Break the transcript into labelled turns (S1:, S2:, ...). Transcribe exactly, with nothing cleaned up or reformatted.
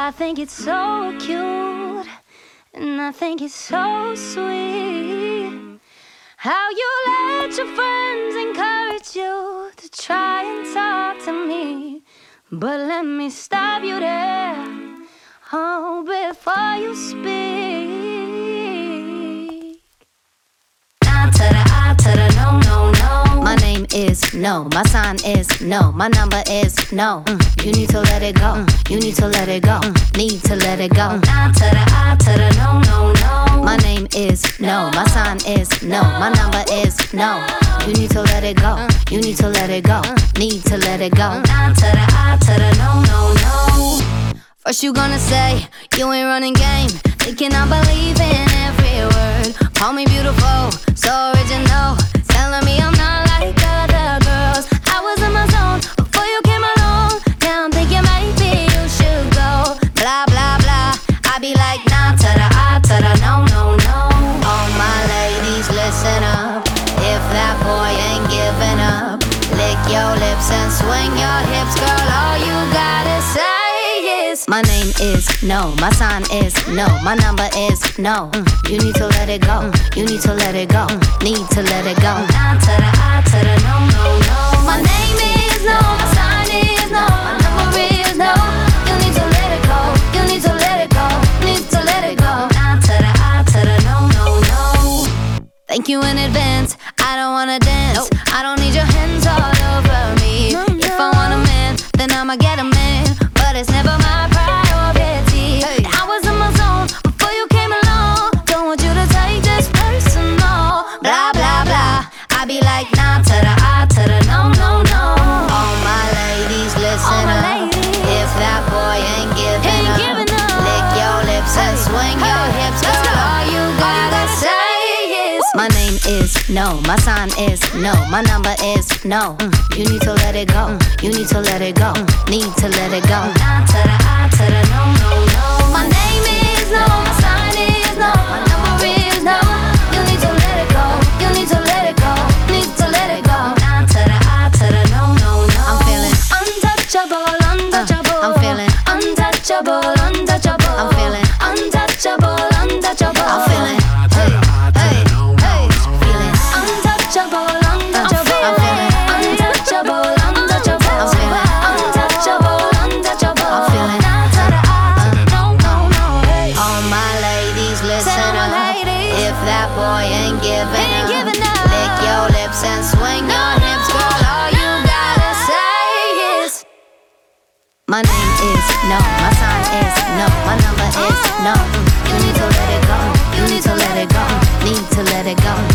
S1: I think it's so cute, and I think it's so sweet how you let your friends encourage you to try and talk to me. But let me stop you there, oh, before you speak. Nah to the I to the no, no, no.
S2: My name is no, my sign is no, my number is no. Mm. You need to let it go, mm. You need to let it go, mm. Need to let it go.
S1: Nah to the I to the no, no, no.
S2: My name is no, my sign is no, my number is no. You need to let it go, you need to let it go, need to let it go.
S1: Nah to the I to the no, no, no.
S2: First you gonna say you ain't running game, thinking I believe in every word. Call me beautiful, so original, telling me I'm not like other girls. I was in my zone before you came along. Now I'm thinking maybe you should go. Blah blah blah, I be like nah to the I to the no no no. All my ladies listen up, if that boy ain't giving up, lick your lips and swing your hips, girl. All you gotta say. My name is no, my sign is no, my number is no. Mm. You need to let it go, mm. You need to let it go, mm. Need to let it go.
S1: Nah to the I to the no, no, no.
S2: My name is no, my sign is no, my number is no. You need to let it go, you need to let it go, need to let it go.
S1: Nah to the I to the no, no, no.
S2: Thank you in advance, I don't wanna dance, nope. I don't need your hands all over me, no, no. If I want a man, then I'ma get a man, but it's never my priority. Hey. I was in my zone before you came along, don't want you to take this personal. Blah blah blah, I be like nah to the I to the no no no. All my ladies listen
S1: my
S2: up,
S1: ladies.
S2: If that boy ain't giving,
S1: ain't
S2: up,
S1: giving up,
S2: lick your lips hey. And swing hey. Your hips, girl. Go. All you gotta say is my name is no, my sign is no, my number is no. Mm. You need to let it go, mm. You need to let it go, mm. Need to let it go.
S1: Nah to the I to the no, no, no.
S2: My name is no, my sign is no, my number is no. You need to let it go, you need to let it go, need to let it go.
S1: Nah to the I to the no, no, no.
S2: I'm feeling
S1: untouchable, untouchable.
S2: Uh, I'm feeling
S1: untouchable, untouchable.
S2: I'm feeling
S1: untouchable, untouchable.
S2: I'm feeling hey, hey, hey, feeling
S1: untouchable, untouchable.
S2: I'm feeling
S1: untouchable, untouchable.
S2: I'm feeling
S1: untouchable, untouchable.
S2: I'm feeling
S1: nah to the I to the no, no, no. Hey.
S2: All my ladies listen
S1: Tell my
S2: up,
S1: ladies.
S2: If that boy ain't giving
S1: Ain't
S2: up,
S1: giving up.
S2: lick your lips and swing
S1: No,
S2: your hips,
S1: no,
S2: girl. All you
S1: no,
S2: gotta
S1: no.
S2: say is my name is no, my sign is no, my number is no. You need to let it go, you need to let it go, need to let it go.